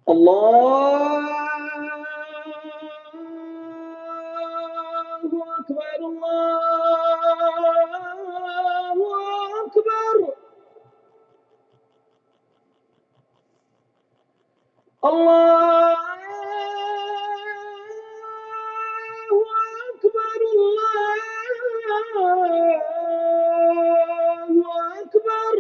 الله أكبر الله أكبر الله أكبر الله أكبر.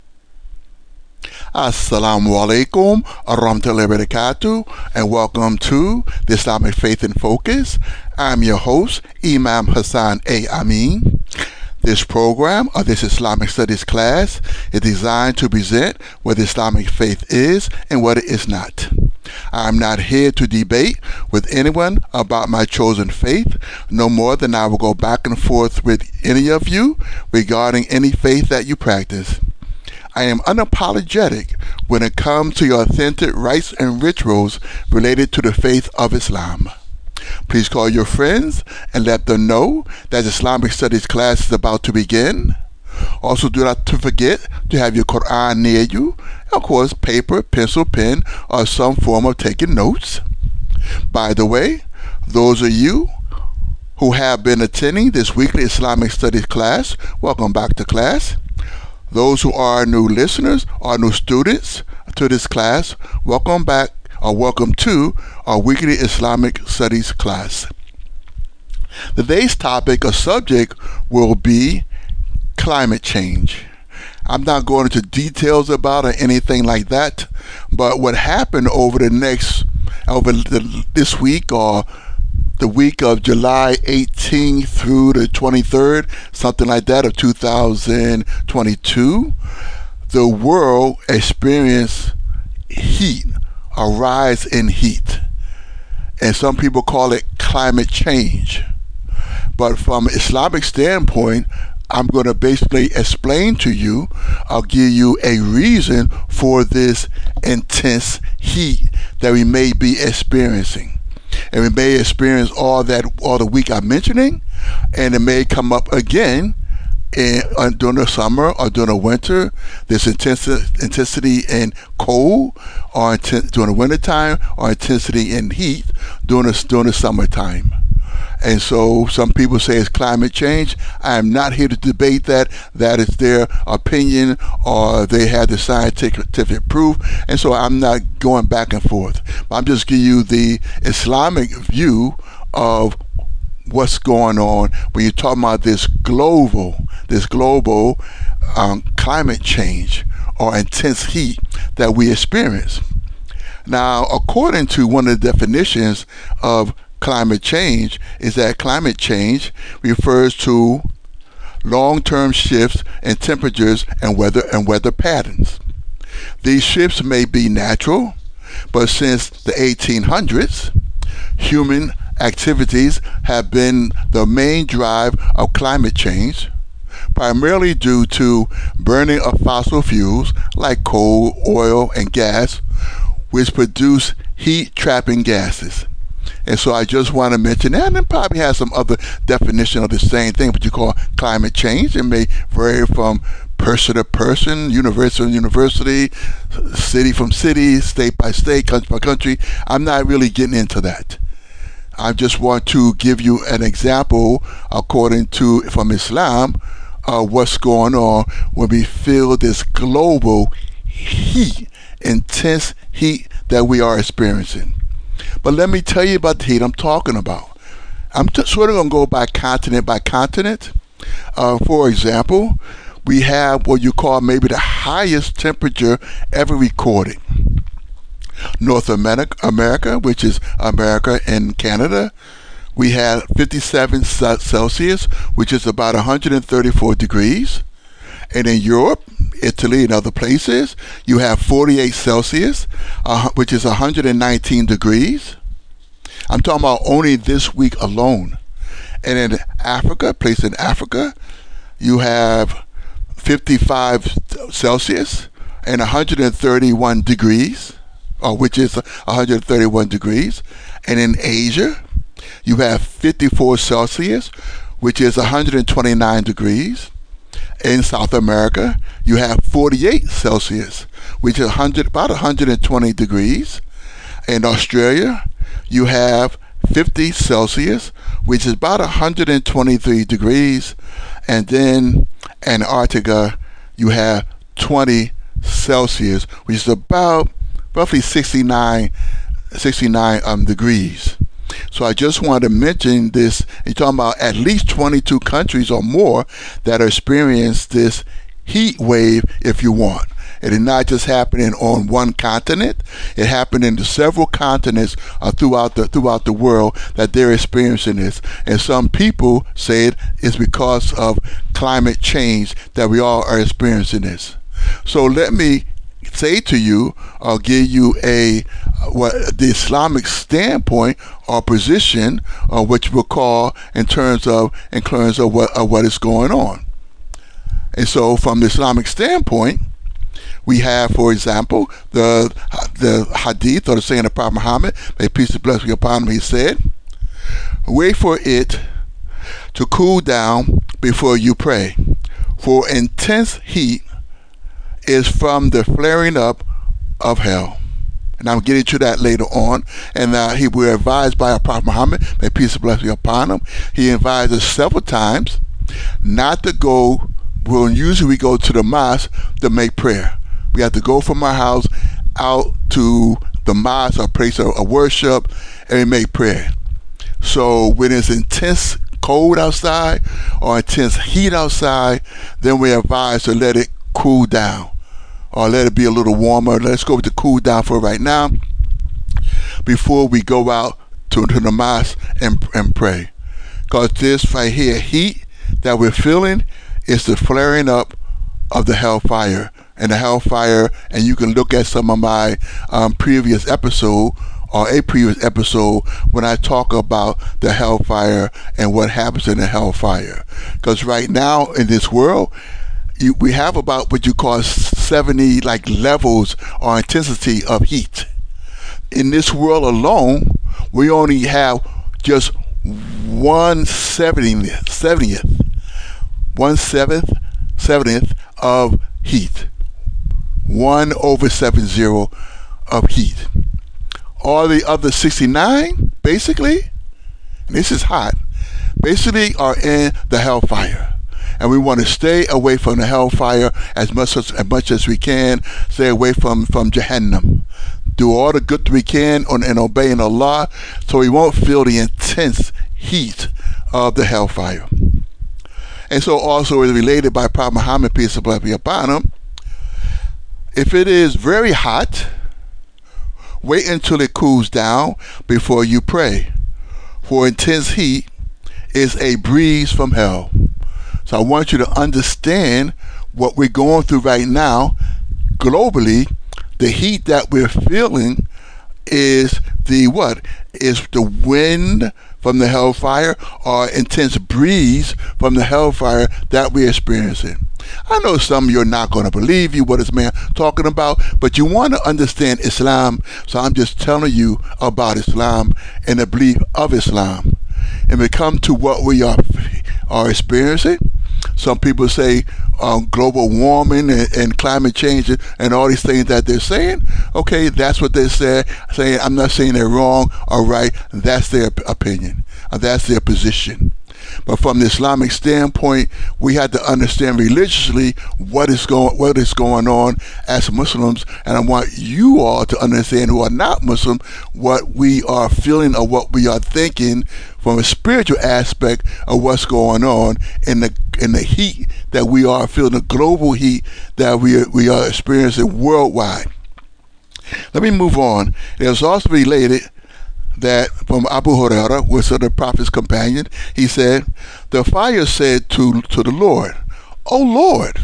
Assalamu alaikum, arahmatullahi wabarakatuh, and welcome to the Islamic Faith in Focus. I'm your host, Imam Hassan A. Amin. This program, or this Islamic Studies class, is designed to present what Islamic faith is and what it is not. I'm not here to debate with anyone about my chosen faith, no more than I will go back and forth with any of you regarding any faith that you practice. I am unapologetic when it comes to your authentic rites and rituals related to the faith of Islam. Please call your friends and let them know that the Islamic Studies class is about to begin. Also, do not to forget to have your Quran near you, of course, paper, pencil, pen, or some form of taking notes. By the way, those of you who have been attending this weekly Islamic Studies class, welcome back to class. Those who are new listeners or new students to this class, welcome back or welcome to our weekly Islamic Studies class. Today's topic or subject will be climate change. I'm not going into details about it or anything like that, but what happened over this week or the week of July 18th through the 23rd, something like that, of 2022, the world experienced heat, a rise in heat. And some people call it climate change. But from an Islamic standpoint, I'm going to basically explain to you, I'll give you a reason for this intense heat that we may be experiencing. And we may experience all the week I'm mentioning, and it may come up again during the summer or during the winter. This intensity in cold, or during the wintertime, or intensity in heat during the summertime. And so some people say it's climate change. I am not here to debate that. That is their opinion, or they have the scientific proof. And so I'm not going back and forth. I'm just giving you the Islamic view of what's going on when you're talking about this global climate change or intense heat that we experience. Now, according to one of the definitions of climate change, is that climate change refers to long-term shifts in temperatures and weather patterns. These shifts may be natural, but since the 1800s, human activities have been the main drive of climate change, primarily due to burning of fossil fuels like coal, oil, and gas, which produce heat-trapping gases. And so I just want to mention that, and it probably has some other definition of the same thing, but you call climate change. It may vary from person to person, university to university, city from city, state by state, country by country. I'm not really getting into that. I just want to give you an example, according to from Islam, what's going on when we feel this global heat, intense heat that we are experiencing. But let me tell you about the heat I'm talking about. I'm sort of going to go by continent by continent. For example, we have what you call maybe the highest temperature ever recorded. North America, which is America and Canada, we had 57 Celsius, which is about 134 degrees. And in Europe, Italy, and other places, you have 48 Celsius, which is 119 degrees. I'm talking about only this week alone. And in Africa, place in Africa, you have 55 Celsius and 131 degrees, which is 131 degrees. And in Asia, you have 54 Celsius, which is 129 degrees. In South America, you have 48 Celsius, which is about 120 degrees. In Australia, you have 50 Celsius, which is about 123 degrees. And then Antarctica, you have 20 Celsius, which is about roughly 69 degrees. So I just wanted to mention this. You're talking about at least 22 countries or more that are experiencing this heat wave, if you want. It is not just happening on one continent. It happened in several continents throughout the world that they're experiencing this. And some people say it is because of climate change that we all are experiencing this. So let me say to you, or give you what the Islamic standpoint or position, or what you would call in terms of what is going on. And so, from the Islamic standpoint, we have, for example, the hadith, or the saying of Prophet Muhammad, may peace and blessing be upon him. He said, "Wait for it to cool down before you pray, for intense heat is from the flaring up of hell." And I'm getting to that later on. And we were advised by our Prophet Muhammad, may peace and blessing be upon him. He advised us several times not to go. Well, usually we go to the mosque to make prayer. We have to go from our house out to the mosque, or place of worship, and we make prayer. So when it's intense cold outside or intense heat outside, then we're advised to let it cool down, or let it be a little warmer. Let's go with the cool down for right now before we go out to the mosque and pray. Because this right here, heat that we're feeling, is the flaring up of the hellfire. And the hellfire, and you can look at some of my previous episode, or a previous episode, when I talk about the hellfire and what happens in the hellfire. Because right now in this world, we have about what you call 70 levels or intensity of heat. In this world alone, we only have just 1/70th of heat. 1/70 of heat. All the other 69, basically, and this is hot, basically are in the hellfire. And we want to stay away from the hellfire as much as we can. Stay away from Jahannam. Do all the good we can in obeying Allah, so we won't feel the intense heat of the hellfire. And so also is related by Prophet Muhammad, peace and blessing be upon him. If it is very hot, wait until it cools down before you pray, for intense heat is a breeze from hell. So I want you to understand what we're going through right now globally. The heat that we're feeling is the wind from the hellfire, or intense breeze from the hellfire that we're experiencing. I know some of you are not going to believe what this man talking about, but you want to understand Islam, so I'm just telling you about Islam and the belief of Islam. And we come to what we are experiencing. Some people say global warming and climate change and all these things that they're saying. Okay, that's what they're saying. I'm not saying they're wrong or right. That's their opinion. That's their position. But from the Islamic standpoint, we have to understand religiously what is going on as Muslims. And I want you all to understand, who are not Muslim, what we are feeling or what we are thinking from a spiritual aspect of what's going on in the heat that we are feeling, the global heat that we are experiencing worldwide. Let me move on. It is also related that from Abu Hurairah, was the Prophet's companion. He said, the fire said to the Lord, "O Lord,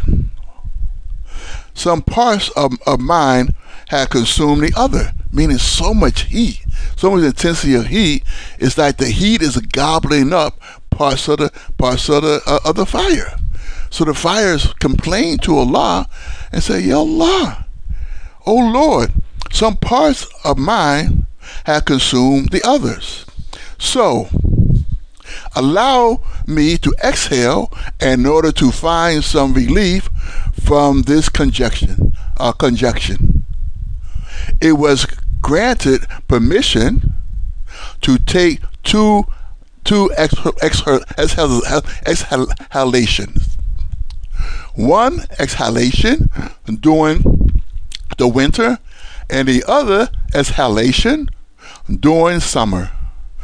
some parts of mine had consumed the other," meaning so much heat, so much intensity of heat. It's like the heat is gobbling up parts of the fire. So the fires complain to Allah and say, "Ya Allah, O Lord, some parts of mine have consumed the others. So allow me to exhale in order to find some relief from this conjunction." It was granted permission to take two exhalations. One exhalation during the winter, and the other exhalation during summer.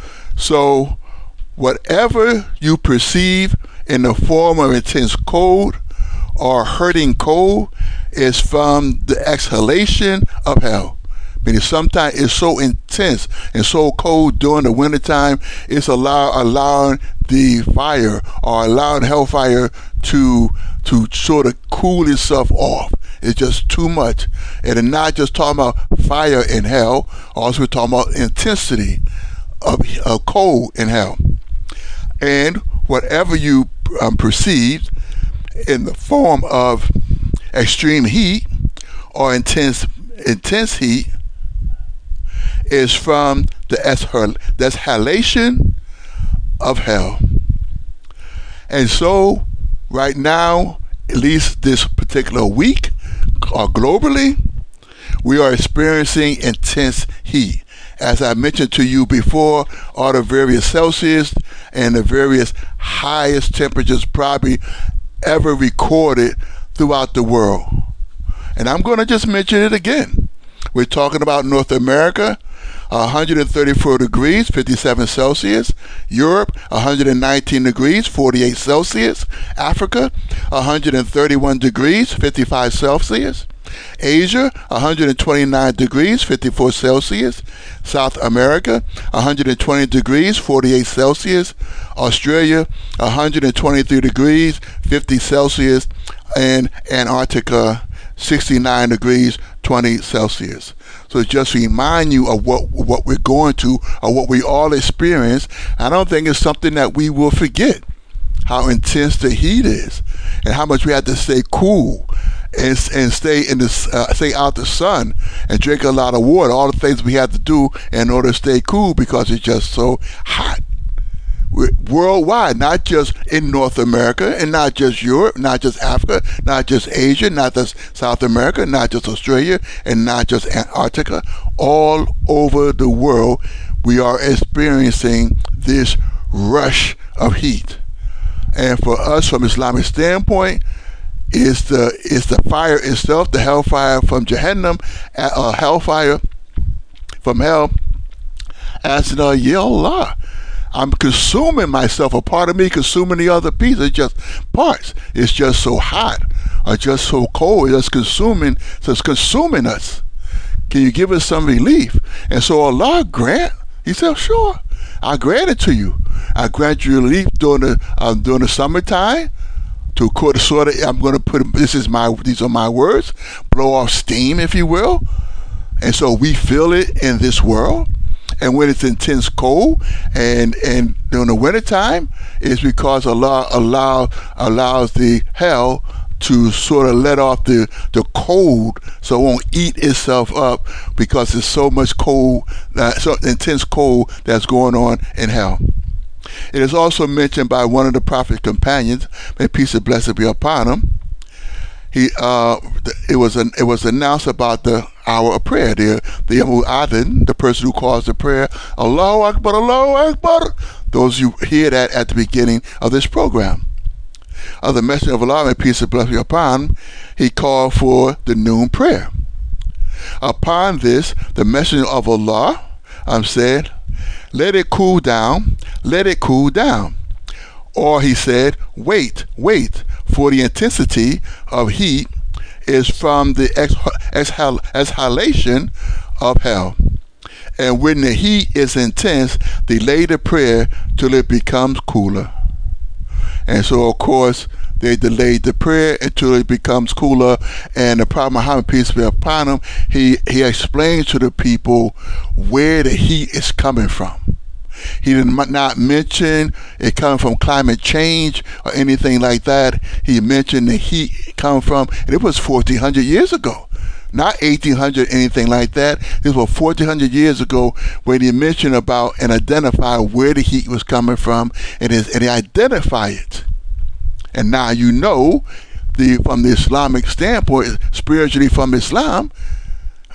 So whatever you perceive in the form of intense cold or hurting cold is from the exhalation of hell. Meaning sometimes it's so intense and so cold during the wintertime, it's allowing the fire or allowing hellfire to sort of cool itself off. It's just too much. And it's not just talking about fire in hell, also we're talking about intensity of cold in hell. And whatever you perceive in the form of extreme heat or intense heat is from the exhalation of hell. And so right now, at least this particular week or globally, we are experiencing intense heat. As I mentioned to you before, all the various Celsius and the various highest temperatures probably ever recorded throughout the world. And I'm going to just mention it again. We're talking about North America, 134 degrees, 57 Celsius. Europe, 119 degrees, 48 Celsius. Africa, 131 degrees, 55 Celsius. Asia, 129 degrees, 54 Celsius. South America, 120 degrees, 48 Celsius. Australia, 123 degrees, 50 Celsius. And Antarctica, 69 degrees, 20 Celsius. So just remind you of what we're going to, or what we all experience. I don't think it's something that we will forget, how intense the heat is and how much we have to stay cool and stay out the sun and drink a lot of water, all the things we have to do in order to stay cool because it's just so hot. Worldwide, not just in North America, and not just Europe, not just Africa, not just Asia, not just South America, not just Australia, and not just Antarctica. All over the world, we are experiencing this rush of heat. And for us, from Islamic standpoint, is the fire itself, the hellfire from Jahannam, hellfire from hell, asking, Ya Allah, I'm consuming myself, a part of me consuming the other piece. It's just parts. It's just so hot or just so cold. It's consuming us. Can you give us some relief? And so Allah grant. He said, sure, I grant it to you. I grant you relief during the summertime. To sort of, I'm going to put, these are my words, blow off steam, if you will. And so we feel it in this world. And when it's intense cold and during the wintertime, it's because Allah allows the hell to sort of let off the cold so it won't eat itself up because there's so much cold, so intense cold that's going on in hell. It is also mentioned by one of the Prophet's companions, may peace and blessing be upon him. It was announced about the hour of prayer. The mu'adhin, the person who calls the prayer, Allahu Akbar, Allahu Akbar. Those you hear that at the beginning of this program. The Messenger of Allah, may peace and blessing be upon him, he called for the noon prayer. Upon this, the Messenger of Allah said, let it cool down, let it cool down. Or he said, wait, for the intensity of heat is from the exhalation of hell. And when the heat is intense, delay the prayer till it becomes cooler. And so, of course, they delayed the prayer until it becomes cooler. And the Prophet Muhammad, peace be upon him, he explained to the people where the heat is coming from. He did not mention it coming from climate change or anything like that. He mentioned the heat coming from, and it was 1,400 years ago. Not 1,800, anything like that. This was 1,400 years ago when he mentioned about and identified where the heat was coming from, and he identified it. And now you know, from the Islamic standpoint, spiritually from Islam,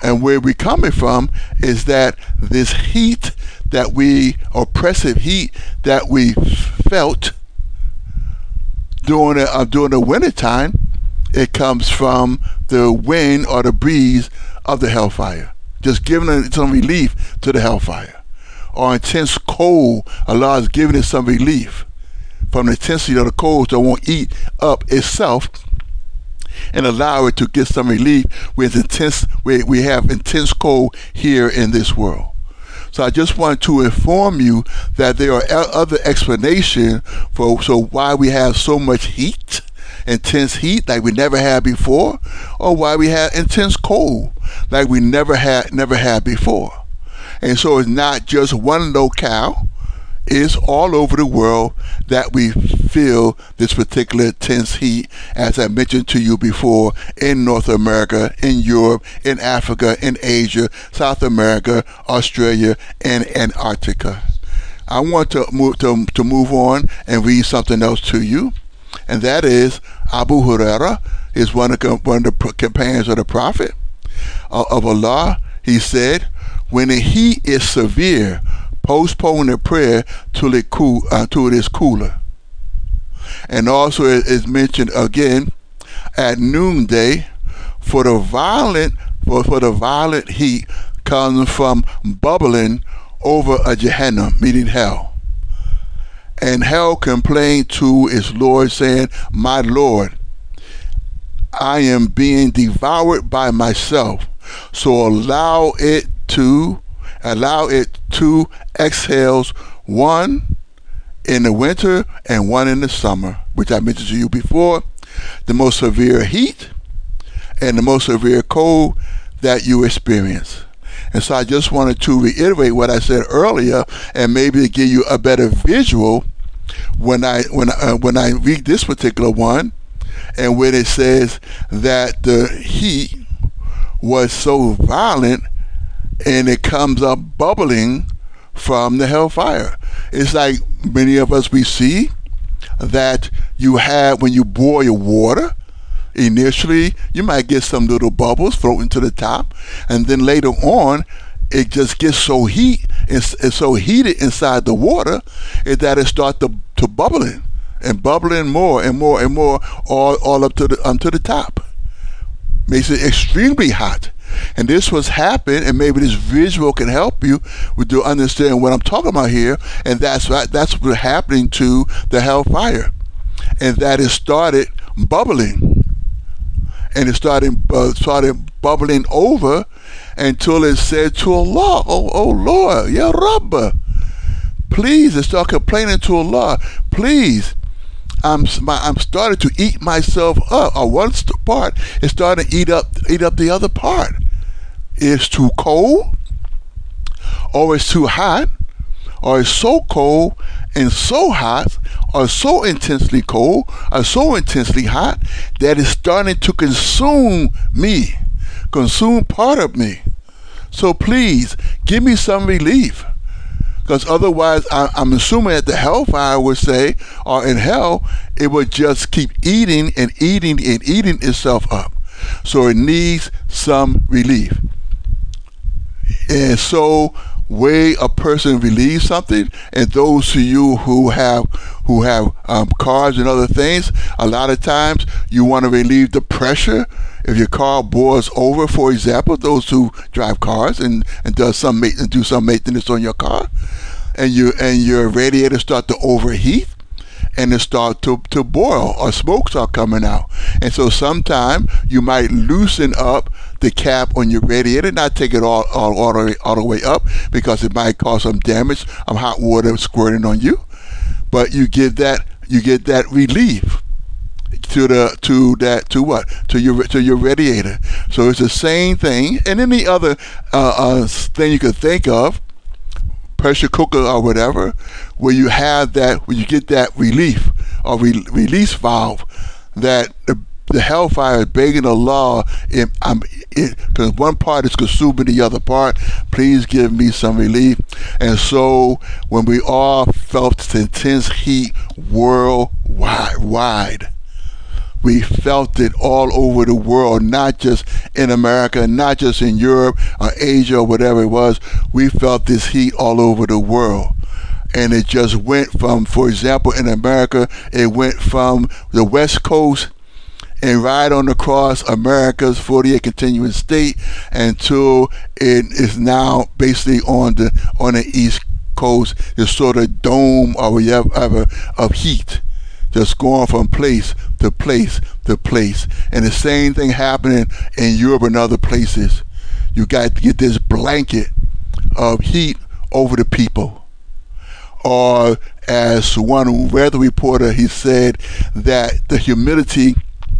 And where we're coming from is that this heat that oppressive heat that we felt during the wintertime, it comes from the wind or the breeze of the hellfire. Just giving it some relief to the hellfire. Or intense cold, Allah is giving it some relief from the intensity of the cold, so it won't eat up itself and allow it to get some relief with we have intense cold here in this world. So I just want to inform you that there are other explanations for why we have so much heat, intense heat like we never had before, or why we have intense cold like we never had before. And so it's not just one locale. It's all over the world that we feel this particular intense heat, as I mentioned to you before, in North America, in Europe, in Africa, in Asia, South America, Australia, and Antarctica. I want to move on and read something else to you, and that is Abu Huraira is one of the companions of the Prophet of Allah. He said, when the heat is severe, postpone the prayer till it is cooler. And also it is mentioned again at noonday, for the violent heat comes from bubbling over a Jahannam, meaning hell. And hell complained to its Lord, saying, my Lord, I am being devoured by myself, so allow it two exhales, one in the winter and one in the summer, which I mentioned to you before, the most severe heat and the most severe cold that you experience. And so I just wanted to reiterate what I said earlier, and maybe to give you a better visual when I read this particular one, and when it says that the heat was so violent and it comes up bubbling from the hellfire. It's like many of us, we see that you have, when you boil water, initially you might get some little bubbles floating to the top, and then later on it just gets so it's so heated inside the water that it starts to bubbling more and more and more, all up to the top. Makes it extremely hot. And this was happening, and maybe this visual can help you to understand what I'm talking about here. And that's what's happening to the hellfire, and that it started bubbling, and it started bubbling over until it said to Allah, oh Lord, Ya Rabb, please. It started complaining to Allah, please. I'm starting to eat myself up. Or one part is starting to eat up the other part. It's too cold, or it's too hot, or it's so cold and so hot, or so intensely cold, or so intensely hot that it's starting to consume part of me. So please give me some relief. Because otherwise, I'm assuming that the hellfire would say, or in hell, it would just keep eating and eating and eating itself up. So it needs some relief. And so, way a person relieves something, and those of you who have cars and other things, a lot of times you want to relieve the pressure. If your car boils over, for example, those who drive cars and do some maintenance on your car, and your radiator start to overheat, and it start to boil, or smoke start coming out. And so sometime you might loosen up the cap on your radiator, not take it all the way up, because it might cause some damage of hot water squirting on you. But you get that relief to your radiator. So it's the same thing. And any other thing you could think of, pressure cooker or whatever, where you get that relief or release valve, that the hellfire is begging Allah, because one part is consuming the other part, please give me some relief. And so when we all felt this intense heat worldwide We felt it all over the world, not just in America, not just in Europe or Asia or whatever it was. We felt this heat all over the world. And it just went from, for example, in America, it went from the West Coast and right on across America's 48 continuous state until it is now basically on the East Coast, this sort of dome or whatever of heat, just going from place to place to place. And the same thing happening in Europe and other places. You got to get this blanket of heat over the people. Or as one weather reporter, he said that the humidity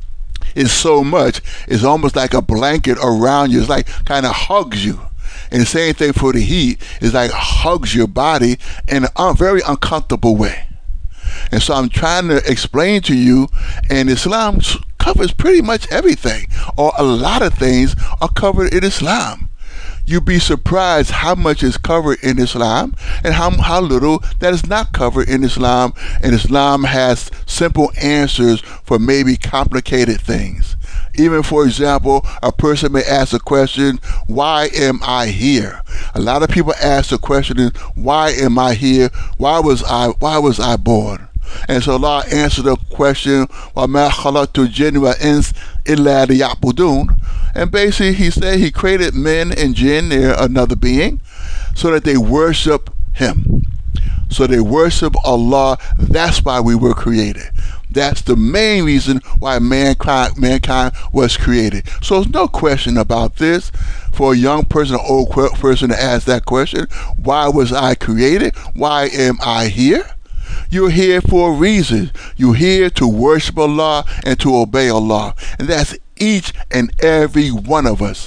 is so much, it's almost like a blanket around you. It's like kind of hugs you. And the same thing for the heat. It's like hugs your body in a very uncomfortable way. And so I'm trying to explain to you, and Islam covers pretty much everything, or a lot of things are covered in Islam. You'd be surprised how much is covered in Islam and how little that is not covered in Islam. And Islam has simple answers for maybe complicated things. Even, for example, a person may ask the question, why am I here? A lot of people ask the question, why am I here? Why was I born? And so Allah answered the question, وَمَا خَلَقْتُ الْجِنَّ وَالْإِنسَ إِلَّا لِيَعْبُدُونَ. And basically he said he created men and jinn, they're another being, so that they worship him. So they worship Allah. That's why we were created. That's the main reason why mankind was created. So there's no question about this. For a young person, an old person to ask that question, why was I created? Why am I here? You're here for a reason. You're here to worship Allah and to obey Allah. And that's each and every one of us.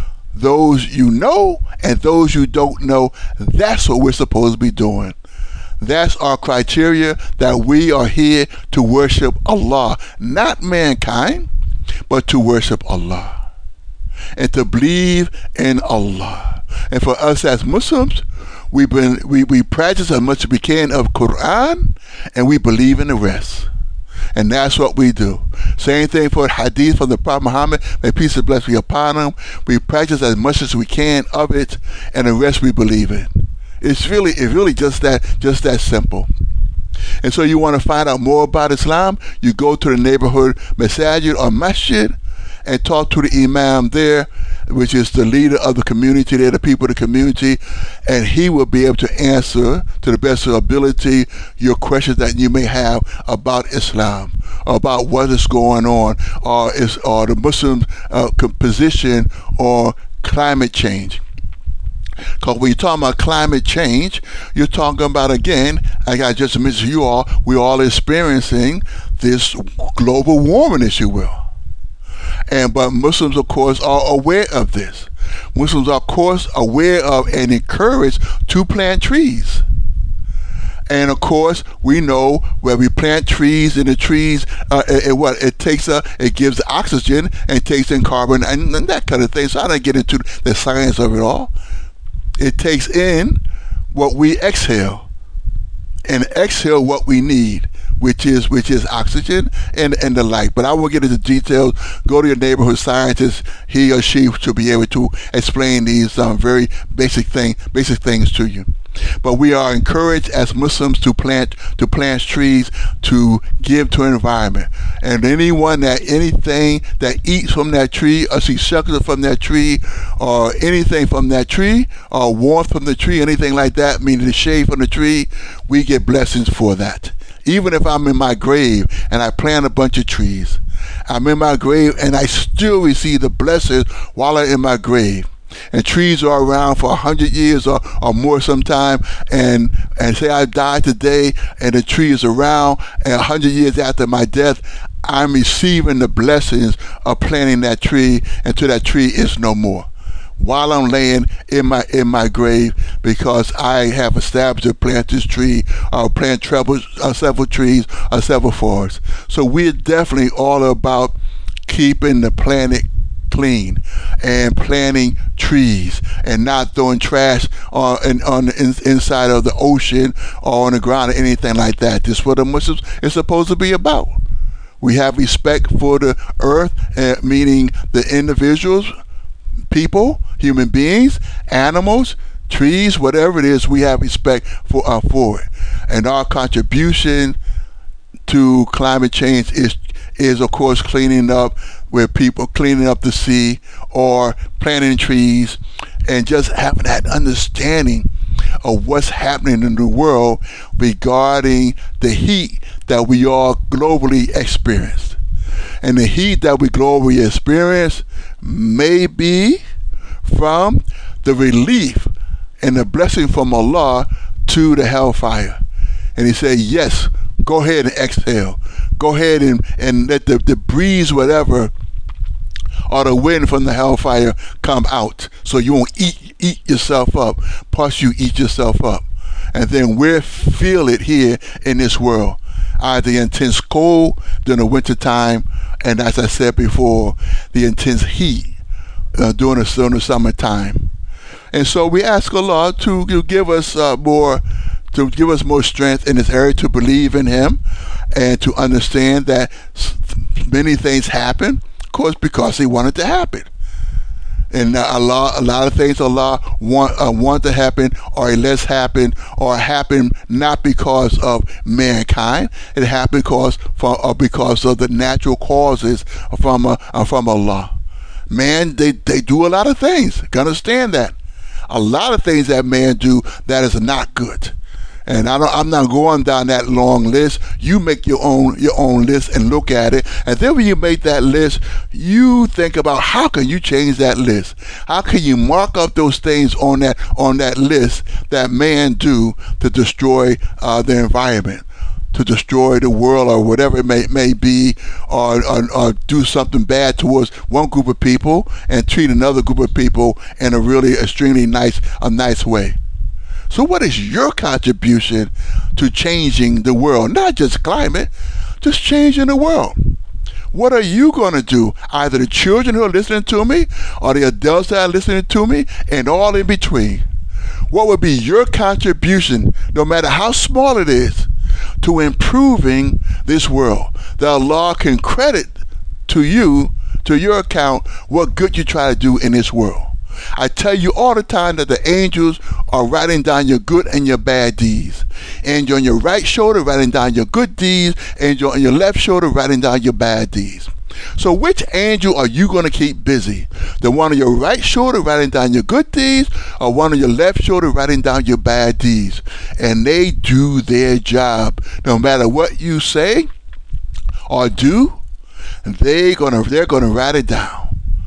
Those you know and those you don't know, that's what we're supposed to be doing. That's our criteria, that we are here to worship Allah, not mankind, but to worship Allah and to believe in Allah. And for us as Muslims, we practice as much as we can of Quran, and we believe in the rest. And that's what we do. Same thing for hadith from the Prophet Muhammad, may peace and blessings be upon him. We practice as much as we can of it, and the rest we believe in. It's really just that simple. And so you want to find out more about Islam, you go to the neighborhood masajid or masjid and talk to the imam there, which is the leader of the community, they're the people of the community, and he will be able to answer to the best of ability your questions that you may have about Islam, about what is going on, or the Muslim position on climate change. Because when you're talking about climate change, you're talking about, again, like I just mentioned to you all, we're all experiencing this global warming, if you will. But Muslims, of course, are aware of this. Muslims are, of course, aware of and encouraged to plant trees. And of course, we know where we plant trees, and the trees, it gives oxygen and takes in carbon and that kind of thing. So I don't get into the science of it all. It takes in what we exhale and exhale what we need, which is oxygen and the like. But I won't get into details. Go to your neighborhood scientist. He or she should be able to explain these very basic things to you. But we are encouraged as Muslims to plant trees, to give to the environment. And anything that eats from that tree, or seeks shelter from that tree, or anything from that tree, or warmth from the tree, anything like that, meaning the shade from the tree, we get blessings for that. Even if I'm in my grave and I plant a bunch of trees, I'm in my grave and I still receive the blessings while I'm in my grave. And trees are around for 100 years or more sometime, and say I die today and the tree is around, and 100 years after my death, I'm receiving the blessings of planting that tree until that tree is no more, while I'm laying in my grave, because I have established to plant this tree, or plant several trees or several forests. So we're definitely all about keeping the planet clean and planting trees and not throwing trash on the inside of the ocean or on the ground or anything like that. This is what the Muslims is supposed to be about. We have respect for the earth, meaning the individuals, people, human beings, animals, trees, whatever it is. We have respect for it, and our contribution to climate change is of course cleaning up where people cleaning up the sea or planting trees and just having that understanding of what's happening in the world regarding the heat that we all globally experience. And the heat that we globally experience may be from the relief and the blessing from Allah to the hellfire. And he said, yes, go ahead and exhale. Go ahead and let the breeze, whatever, or the wind from the hellfire come out so you won't eat yourself up. Plus you eat yourself up. And then we feel it here in this world. Either the intense cold during the winter time, and as I said before, the intense heat during the summertime. And so we ask Allah to give us more strength in this area to believe in Him and to understand that many things happen, of course, because He wanted to happen. And a lot of things Allah want to happen, or less happen, or happen not because of mankind. It happened because of the natural causes from Allah. Man, they do a lot of things. You understand that? A lot of things that man do that is not good. And I'm not going down that long list. You make your own list and look at it. And then when you make that list, you think about how can you change that list? How can you mark up those things on that list that man do to destroy the environment, to destroy the world, or whatever it may be, or do something bad towards one group of people and treat another group of people in a really extremely nice way. So what is your contribution to changing the world? Not just climate, just changing the world. What are you going to do? Either the children who are listening to me or the adults that are listening to me and all in between. What would be your contribution, no matter how small it is, to improving this world? That Allah can credit to you, to your account, what good you try to do in this world. I tell you all the time that the angels are writing down your good and your bad deeds. Angel on your right shoulder writing down your good deeds. Angel on your left shoulder writing down your bad deeds. So which angel are you going to keep busy? The one on your right shoulder writing down your good deeds, or one on your left shoulder writing down your bad deeds? And they do their job. No matter what you say or do, they're gonna write it down.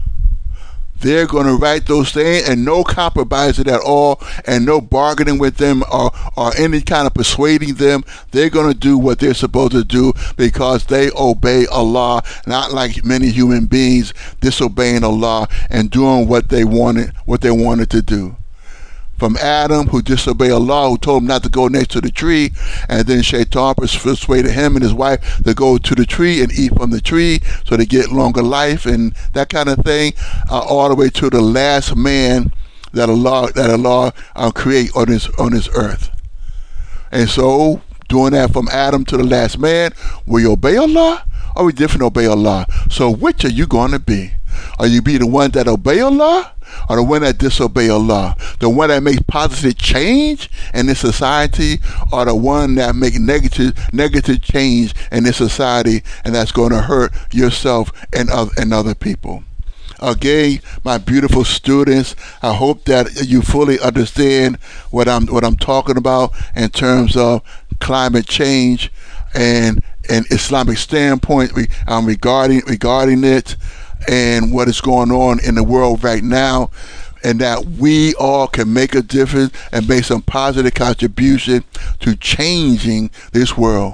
They're going to write those things, and no compromising at all, and no bargaining with them or any kind of persuading them. They're going to do what they're supposed to do because they obey Allah, not like many human beings disobeying Allah and doing what they wanted to do. From Adam, who disobeyed Allah, who told him not to go next to the tree, and then Shaitan persuaded him and his wife to go to the tree and eat from the tree so they get longer life and that kind of thing, all the way to the last man that Allah create on this earth. And so, doing that from Adam to the last man, will you obey Allah or we different obey Allah? So which are you going to be? Are you be the one that obey Allah or the one that disobey Allah? The one that makes positive change in this society, or the one that make negative change in this society, and that's going to hurt yourself and other people? Again, my beautiful students, I hope that you fully understand what I'm talking about in terms of climate change and an Islamic standpoint regarding it, and what is going on in the world right now, and that we all can make a difference and make some positive contribution to changing this world.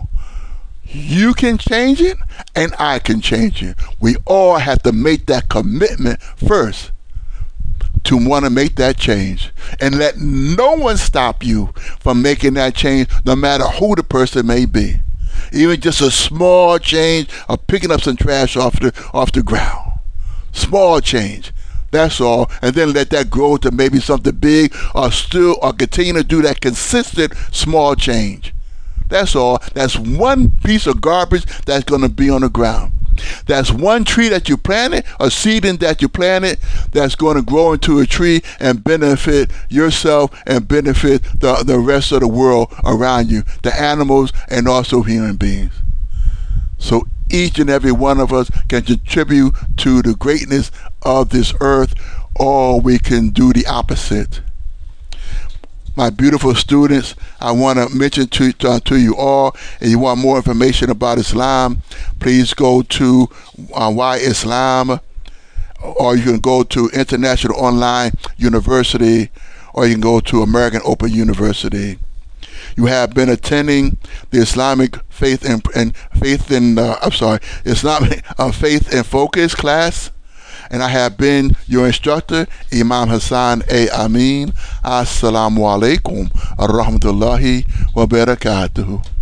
You can change it, and I can change it. We all have to make that commitment first to want to make that change, and let no one stop you from making that change, no matter who the person may be. Even just a small change of picking up some trash off the ground. Small change, that's all, and then let that grow to maybe something big, or continue to do that consistent small change. That's all. That's one piece of garbage that's going to be on the ground. That's one tree that you planted, a seedling that you planted, that's going to grow into a tree and benefit yourself and benefit the rest of the world around you, the animals and also human beings. So each and every one of us can contribute to the greatness of this earth, or we can do the opposite. My beautiful students, I want to mention to you all, and you want more information about Islam, please go to Why Islam, or you can go to International Online University, or you can go to American Open University. You have been attending the Islamic Faith and Islamic Faith and Focus class, and I have been your instructor, Imam Hassan A. Amin. Assalamu alaikum wa rahmatullahi wa barakatuhu.